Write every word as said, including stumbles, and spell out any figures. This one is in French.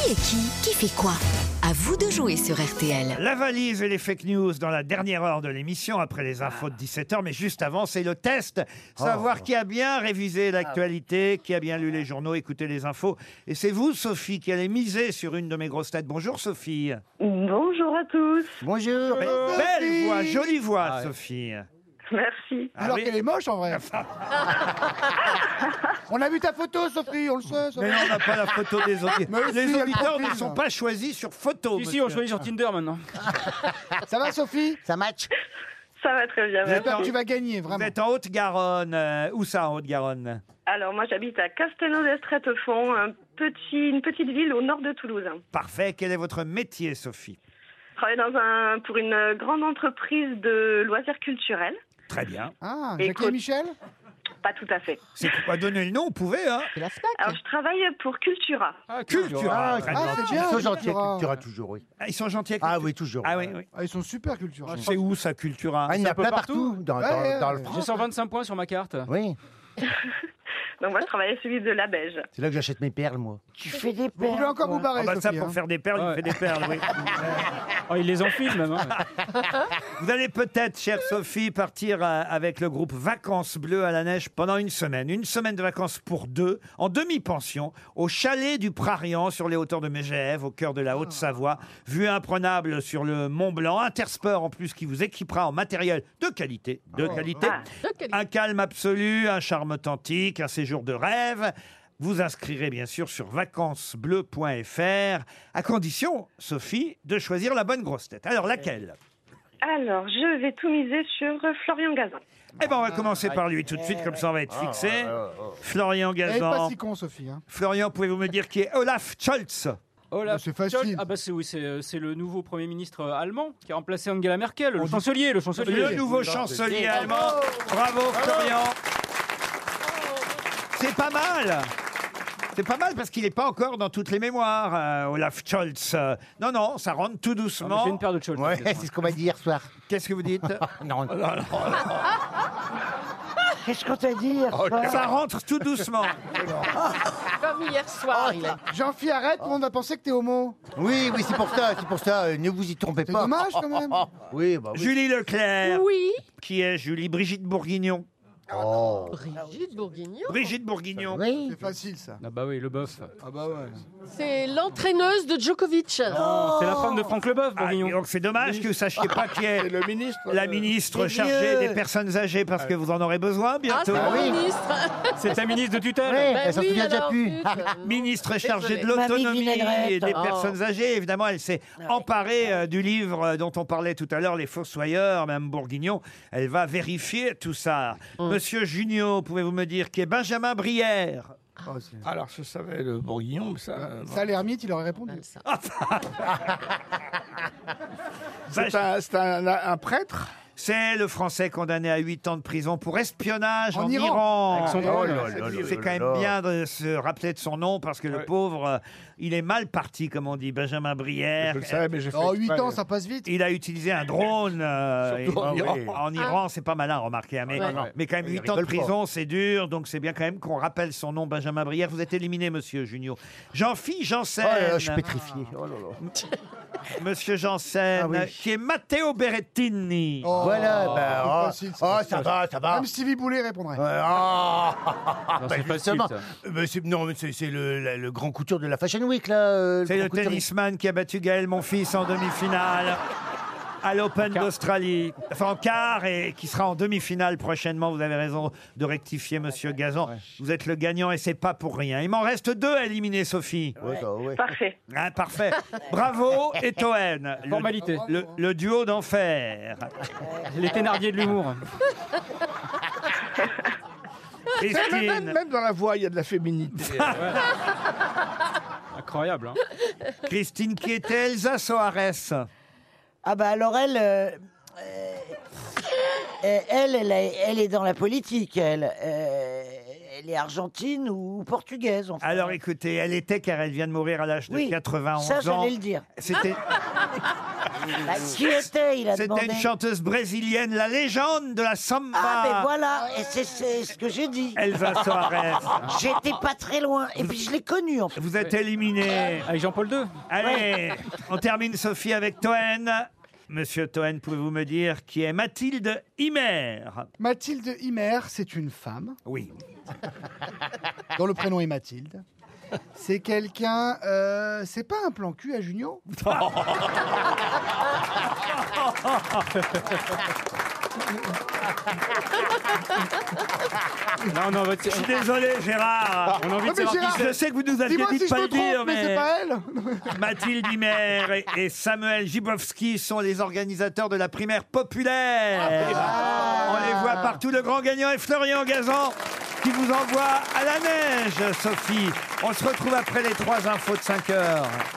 Qui est qui? Qui fait quoi? À vous de jouer sur R T L. La valise et les fake news dans la dernière heure de l'émission, après les infos de dix-sept heures. Mais juste avant, c'est le test. Savoir qui a bien révisé l'actualité, qui a bien lu les journaux, écouté les infos. Et c'est vous, Sophie, qui allez miser sur une de mes grosses têtes. Bonjour, Sophie. Bonjour à tous. Bonjour. Belle voix, jolie voix, Sophie. Merci. Ah Alors oui. qu'elle est moche en vrai. On a vu ta photo, Sophie, on le sait. ça Mais va. non, on n'a pas la photo des auditeurs. Mais Les si, elle auditeurs profile. ne sont pas choisis sur photo. Si, si, on monsieur. choisit sur Tinder maintenant. Ça va, Sophie? Ça match. Ça va très bien. Vous êtes merci. en- Tu vas gagner, Vous vraiment. êtes en Haute-Garonne. Euh, où ça, en Haute-Garonne? Alors, moi, j'habite à Castelnau-d'Estrettefond, un petit, une petite ville au nord de Toulouse. Parfait. Quel est votre métier, Sophie? Je travaille dans un, pour une grande entreprise de loisirs culturels. Très bien. Ah, Et Jacques et écoute- Michel? Pas tout à fait. C'est quoi donner le nom? Vous pouvez, hein? C'est la SPAC. Alors, je travaille pour Cultura. Ah, Cultura. Ah, Très ah, bien. c'est Ils bien. sont gentils, Cultura. Cultura, toujours, oui. Ah, ils sont gentils avec Ah Cultura. oui, toujours. Ah oui, oui. Ah, ils sont super Cultura. C'est où ça, Cultura? Ah, il y en a un peu plein partout. partout, dans, Ouais, dans- ouais, dans le ouais. J'ai France. cent vingt-cinq points sur ma carte. Oui, Donc, moi, je travaille à celui de la Beige. c'est là que j'achète mes perles, moi. Tu fais des Vous pouvez encore vous barrer, Ah bah ça, Sophie. pour hein. faire des perles, il Ouais. fait des perles, oui. Oh, il les enfile même. Hein. Vous allez peut-être, chère Sophie, partir euh, avec le groupe Vacances Bleues à la Neige pendant une semaine. Une semaine de vacances pour deux, en demi-pension, au chalet du Prarian, sur les hauteurs de Megève, au cœur de la Haute-Savoie. Vue imprenable sur le Mont Blanc. Intersport, en plus, qui vous équipera en matériel de qualité. De qualité. Un calme absolu, un charme authentique, un séjour de rêve. Vous inscrirez bien sûr sur vacances bleues point f r, à condition, Sophie, de choisir la bonne grosse tête. Alors, laquelle? Alors, je vais tout miser sur euh, Florian Gazan. Eh ben, on va commencer par lui tout de suite, comme ça on va être fixé. Florian Elle est pas Gazan. si con, Sophie. Hein. Florian, pouvez-vous me dire qui est Olaf Scholz? Olaf C'est facile. Scholz. Ah bah c'est oui, c'est euh, c'est le nouveau Premier ministre euh, allemand qui a remplacé Angela Merkel, le chancelier, le chancelier. Le nouveau chancelier allemand. Bravo, Florian. C'est pas mal. C'est pas mal parce qu'il n'est pas encore dans toutes les mémoires, euh, Olaf Scholz. Euh, non, non, ça rentre tout Ah, moi, doucement. J'ai une paire de Scholz. Ouais, c'est ce qu'on m'a dit hier soir. Qu'est-ce que vous dites? Non, Qu'est-ce qu'on t'a dit hier soir? Ça rentre tout doucement. Comme hier soir. il a- Jean-Phi, arrête, tout le monde va penser que t'es homo. oui, oui, c'est pour ça, c'est pour ça. euh, ne vous y trompez C'est pas. dommage, quand même. Oui, bah oui. Julie Leclerc. Oui. Qui est Julie? Brigitte Bourguignon. Oh. Brigitte Bourguignon. Brigitte Bourguignon. Oui. C'est facile, ça. Ah bah oui, le bœuf. Ah bah ouais. C'est l'entraîneuse de Djokovic. C'est la femme de Franck Leboeuf, Ah, Bourguignon. donc c'est dommage que vous ne sachiez pas qui est le ministre. la ministre des chargée vieux. des personnes âgées, parce que vous en aurez besoin Ah, bientôt. c'est Ah le oui. ministre. C'est ta ministre de tutelle. Ouais, Ben elle s'en oui, souvient déjà alors, plus. zut. Ministre chargée de Désolée. Mamie l'autonomie Vinaigrette. et des Oh. personnes âgées. Évidemment, elle s'est emparée euh, du livre euh, dont on parlait tout à l'heure, Les Fossoyeurs, Mme Bourguignon. Elle va vérifier tout ça. Monsieur Junio, pouvez-vous me dire qui est Benjamin Brière? Oh, c'est- Alors, je savais le bourguignon, mais ça. euh, Ça, l'ermite, il aurait répondu. Ça. C'est un, c'est un, un prêtre. C'est le Français condamné à huit ans de prison pour espionnage en, En Iran. Iran. Avec son Oh drone. là là là C'est là quand même là. bien de se rappeler de son nom parce que le Ouais. pauvre, euh, il est mal parti, comme on dit, Benjamin Brière. Je le savais, mais j'ai fait. En huit exprès. ans, ça passe vite. Il a utilisé un drone euh, Surtout en et- Iran. en Iran, c'est pas malin, remarquez, hein, mais, Ouais. mais quand même Il huit ans de rigole pas. prison, c'est dur, donc c'est bien quand même qu'on rappelle son nom, Benjamin Brière. Vous êtes éliminé, monsieur Junio. Jean-Philippe Janssen, Oh là là, je suis pétrifié. Oh là là. monsieur Janssen, Ah oui. qui est Matteo Berrettini. Oh, Voilà, bah, c'est oh, facile, c'est oh, facile. ça va, ça va. Même Stevie Boulet répondrait. Ouais, ah. Non, Bah, c'est facile, justement. ça. Euh, bah, c'est- non, mais c'est c'est le, la- le grand couture de la Fashion Week, là. euh, C'est grand le couturier. tennisman qui a battu Gaël Monfils en demi-finale à l'Open d'Australie. Enfin, en quart, et qui sera en demi-finale prochainement. Vous avez raison de rectifier, monsieur Gazan. Vous êtes le gagnant et c'est pas pour rien. Il m'en reste deux à éliminer, Sophie. Ouais, ça, ouais. Parfait. Hein, parfait. Bravo et Toen. Le- Formalité. Le, le duo d'enfer. Les Thénardier de l'humour. Même, Christine, même dans la voix, il y a de la féminité. Incroyable. Hein. Christine qui était Elsa Soares. Ah bah alors elle, euh, euh, elle, elle, est- elle est dans la politique, elle. Euh, elle est argentine ou portugaise. Enfin. Alors écoutez, elle était, car elle vient de mourir à l'âge de Oui, quatre-vingt-onze ça, ans. j'allais le dire. C'était Bah, qui était, il a c'était demandé. une chanteuse brésilienne, la légende de la samba. Ah, mais voilà, et c'est c'est ce que j'ai dit. Elsa Soares. J'étais pas très loin, et puis je l'ai connue en fait. Vous êtes éliminé. Avec Jean-Paul deux. Allez, on termine, Sophie, avec Toen. Monsieur Toen, pouvez-vous me dire qui est Mathilde Himer? Mathilde Himer, c'est une femme Oui. dont le prénom est Mathilde. C'est quelqu'un... euh, c'est pas un plan cul à Junio? Là, on est en vote- Je suis désolé, Gérard. On a envie de Ah, mais savoir qui Gérard, Je sais que vous nous aviez Dis-moi dit si de je pas me le dire, trompe, mais c'est pas elle. Mathilde Himer et, et Samuel Gibowski sont les organisateurs de la primaire populaire. Ah. On les voit partout. Le grand gagnant est Florian Gazan qui vous envoie à la neige, Sophie. On se retrouve après les trois infos de cinq heures.